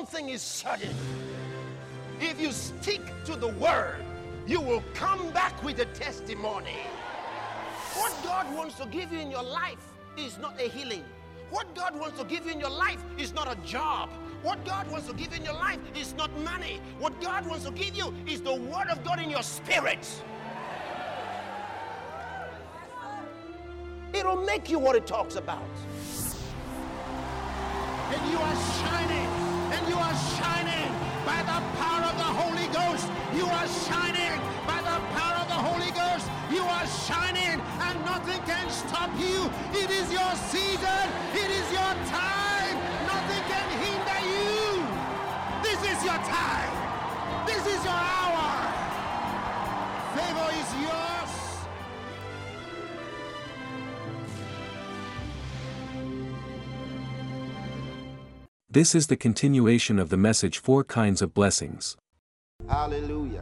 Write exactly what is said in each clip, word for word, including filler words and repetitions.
thing is certain. If you stick to the word, you will come back with a testimony. What God wants to give you in your life is not a healing. What God wants to give you in your life is not a job. What God wants to give you in your life is not money. What God wants to give you is the word of God in your spirit. It'll make you what it talks about. And you are shining, and you are shining by the power of the Holy Ghost. You are shining by the power of the Holy Ghost. You are shining, and nothing can stop you. It is your season. It is your time. Nothing can hinder you. This is your time. This is your hour. Favor is yours. This is the continuation of the message, Four Kinds of Blessings. Hallelujah.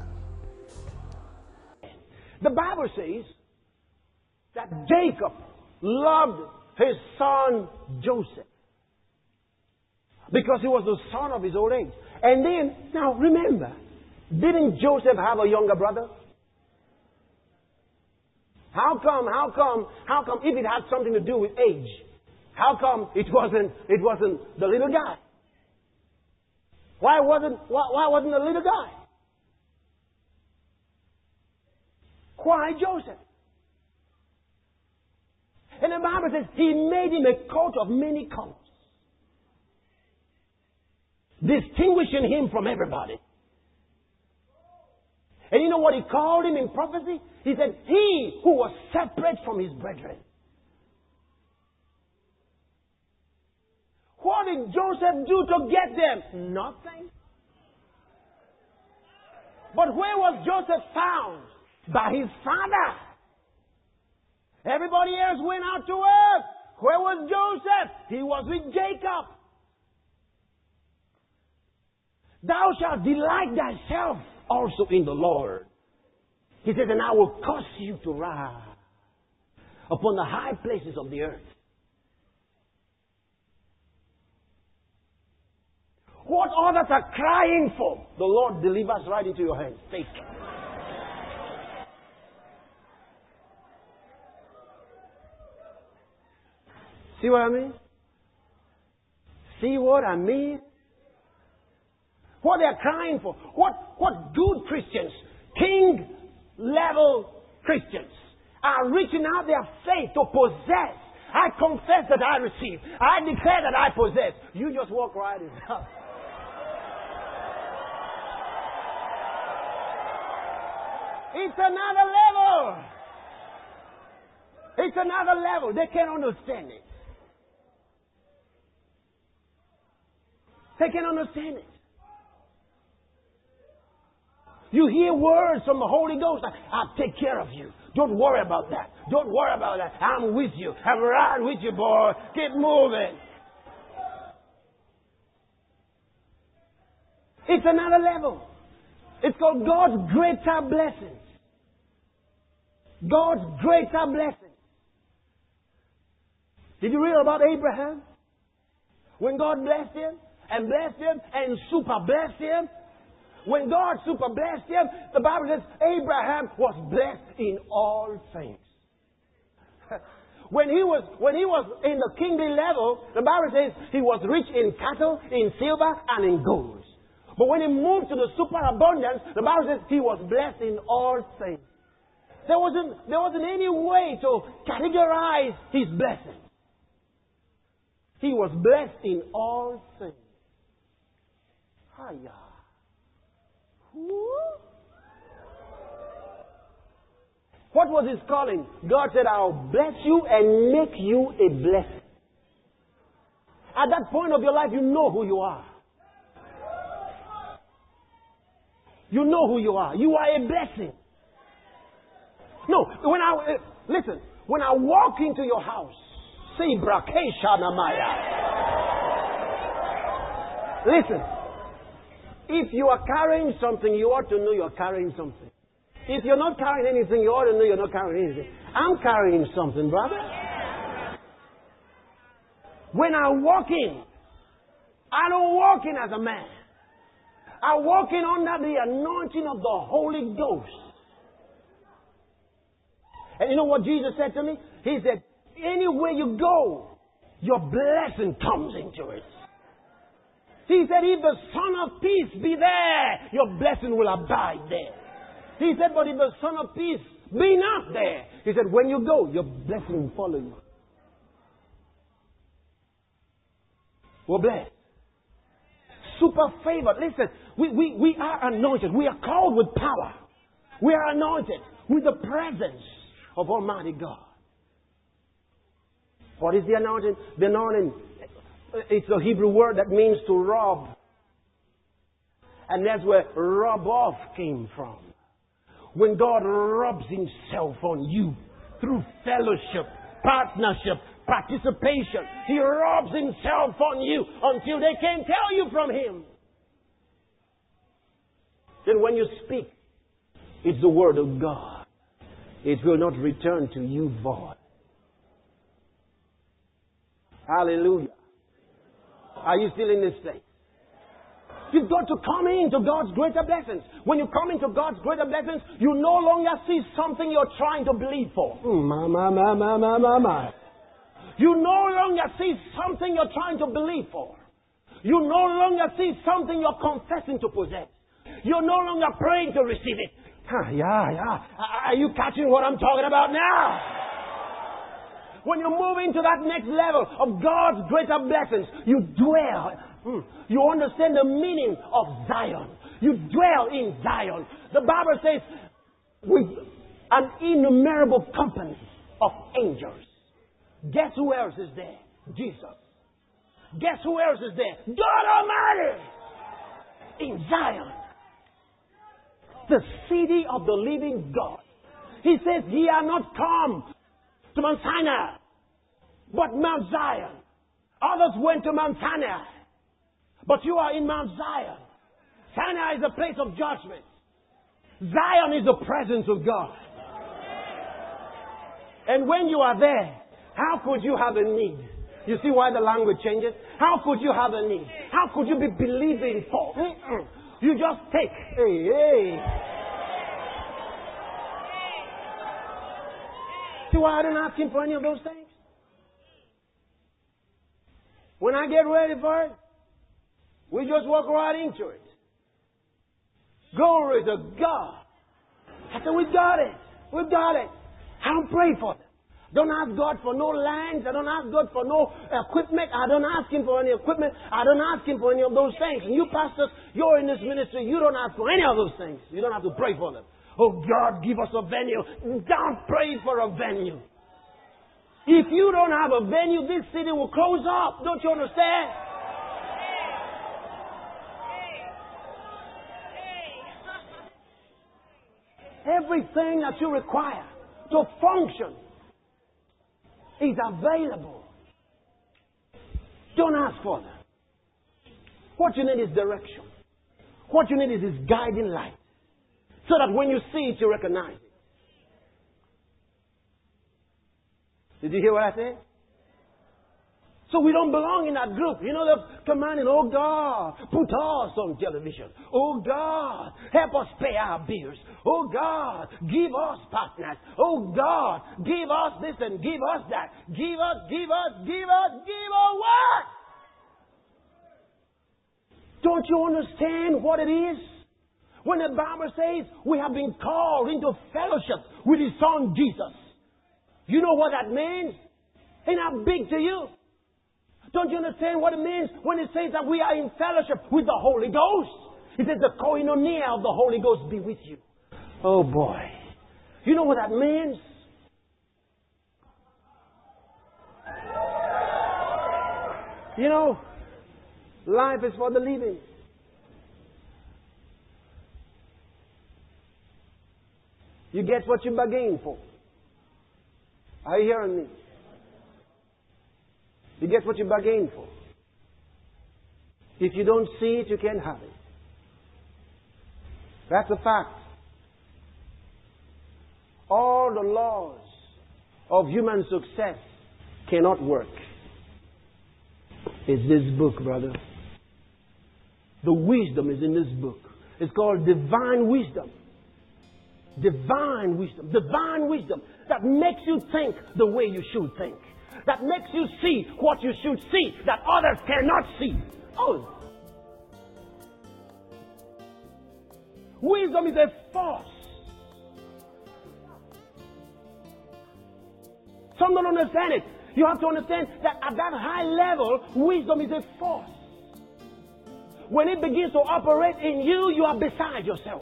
The Bible says that Jacob loved his son Joseph because he was the son of his old age. And then, now remember, didn't Joseph have a younger brother? How come, how come, how come if it had something to do with age, how come it wasn't, it wasn't the little guy? Why wasn't, why, why wasn't the little guy? Why Joseph? And the Bible says he made him a coat of many colors, distinguishing him from everybody. And you know what he called him in prophecy? He said, he who was separate from his brethren. What did Joseph do to get them? Nothing. But where was Joseph found? By his father. Everybody else went out to work. Where was Joseph? He was with Jacob. Thou shalt delight thyself also in the Lord. He says, and I will cause you to rise upon the high places of the earth. What others are crying for, the Lord delivers right into your hands. Take it. See what I mean? See what I mean? What they're crying for. What, what good Christians, king level Christians, are reaching out their faith to possess. I confess that I receive. I declare that I possess. You just walk right in. It's another level. It's another level. They can't understand it. They can't understand it. You hear words from the Holy Ghost. I'll take care of you. Don't worry about that. Don't worry about that. I'm with you. I'm right with you, boy. Keep moving. It's another level. It's called God's greater blessings. God's greater blessings. Did you read about Abraham? When God blessed him and blessed him and super blessed him. When God super blessed him, the Bible says Abraham was blessed in all things. When he was when he was in the kingly level, the Bible says he was rich in cattle, in silver, and in gold. But when he moved to the superabundance, the Bible says he was blessed in all things. There wasn't, there wasn't any way to categorize his blessing. He was blessed in all things. Hiya. What was his calling? God said, I'll bless you and make you a blessing. At that point of your life, you know who you are. You know who you are. You are a blessing. No, when I, uh, listen, when I walk into your house, see Brakesha Namaya. Listen, if you are carrying something, you ought to know you're carrying something. If you're not carrying anything, you ought to know you're not carrying anything. I'm carrying something, brother. When I walk in, I don't walk in as a man. I walk in under the anointing of the Holy Ghost. And you know what Jesus said to me? He said, anywhere you go, your blessing comes into it. He said, if the Son of Peace be there, your blessing will abide there. He said, but if the Son of Peace be not there, he said, when you go, your blessing will follow you. We're blessed. Super favored. Listen, we, we, we are anointed. We are called with power. We are anointed with the presence of Almighty God. What is the anointing? The anointing, it's a Hebrew word that means to rub. And that's where rub off came from. When God rubs Himself on you through fellowship, partnership, participation, He rubs Himself on you until they can't tell you from Him. Then when you speak, it's the Word of God. It will not return to you void. Hallelujah. Are you still in this place? You've got to come into God's greater blessings. When you come into God's greater blessings, you no longer see something you're trying to believe for. Mm, ma, ma, ma, ma, ma, ma, ma. You no longer see something you're trying to believe for. You no longer see something you're confessing to possess. You're no longer praying to receive it. Huh, yeah, yeah. Are you catching what I'm talking about now? When you move into that next level of God's greater blessings, you dwell. Mm, you understand the meaning of Zion. You dwell in Zion. The Bible says, with an innumerable company of angels. Guess who else is there? Jesus. Guess who else is there? God Almighty. In Zion. The city of the living God. He says, ye are not come to Mount Sinai, but Mount Zion. Others went to Mount Sinai, but you are in Mount Zion. Sinai is a place of judgment. Zion is the presence of God. And when you are there, how could you have a need? You see why the language changes? How could you have a need? How could you be believing for? Mm-mm. You just take. Hey, hey. See why I don't ask Him for any of those things? When I get ready for it, we just walk right into it. Glory to God. I said, we got it. We got it. I don't pray for them. Don't ask God for no lands. I don't ask God for no equipment. I don't ask Him for any equipment. I don't ask Him for any of those things. And you pastors, you're in this ministry, you don't ask for any of those things. You don't have to pray for them. Oh God, give us a venue. Don't pray for a venue. If you don't have a venue, this city will close up. Don't you understand? Everything that you require to function is available. Don't ask for them. What you need is direction. What you need is His guiding light. So that when you see it, you recognize it. Did you hear what I said? So we don't belong in that group. You know, they're commanding, oh God, put us on television. Oh God, help us pay our bills. Oh God, give us partners. Oh God, give us this and give us that. Give us, give us, give us, give us what? Don't you understand what it is? When the Bible says we have been called into fellowship with His Son Jesus. You know what that means? Ain't that big to you? Don't you understand what it means when it says that we are in fellowship with the Holy Ghost? It says the koinonia of the Holy Ghost be with you. Oh boy. You know what that means? You know, life is for the living. You get what you bargain for. Are you hearing me? You get what you bargain for. If you don't see it, you can't have it. That's a fact. All the laws of human success cannot work. It's this book, brother. The wisdom is in this book. It's called divine wisdom. Divine wisdom. Divine wisdom that makes you think the way you should think. That makes you see what you should see that others cannot see. Oh. Wisdom is a force. Some don't understand it. You have to understand that at that high level, wisdom is a force. When it begins to operate in you, you are beside yourself.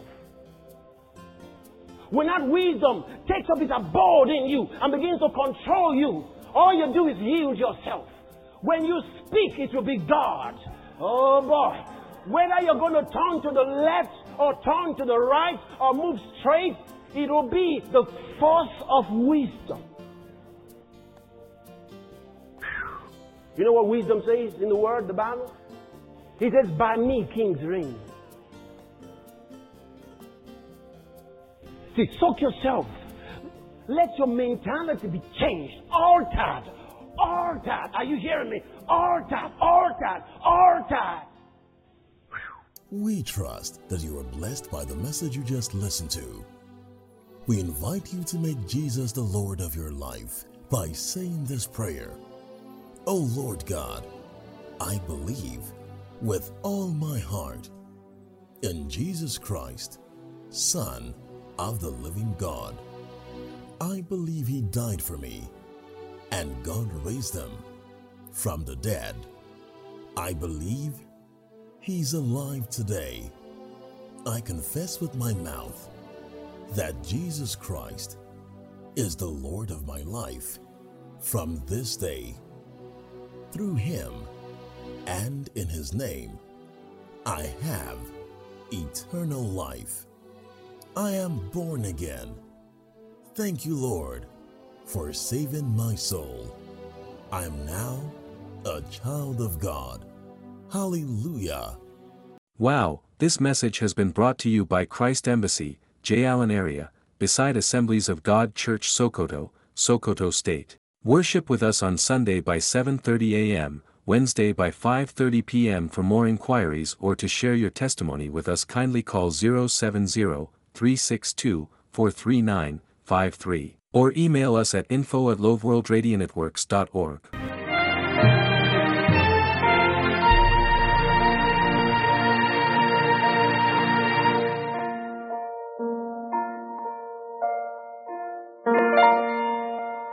When that wisdom takes up its abode in you and begins to control you, all you do is yield yourself. When you speak, it will be God. Oh boy. Whether you're going to turn to the left or turn to the right or move straight, it will be the force of wisdom. You know what wisdom says in the Word, the Bible? He says, by me kings reign. See, soak yourself. Let your mentality be changed. Altered. Altered. Are you hearing me? Altered. Altered. Altered. We trust that you are blessed by the message you just listened to. We invite you to make Jesus the Lord of your life by saying this prayer. Oh Lord God, I believe with all my heart in Jesus Christ, Son of the living God. I believe He died for me and God raised Him from the dead. I believe He's alive today. I confess with my mouth that Jesus Christ is the Lord of my life from this day. Through Him and in His name, I have eternal life. I am born again. Thank you, Lord, for saving my soul. I am now a child of God. Hallelujah. Wow, this message has been brought to you by Christ Embassy, J. Allen area, beside Assemblies of God Church Sokoto, Sokoto State. Worship with us on Sunday by seven thirty a m, Wednesday by five thirty p m For more inquiries or to share your testimony with us, kindly call zero seven zero, three six two, four three nine, five three or email us at info at loveworldradionetworks dot org.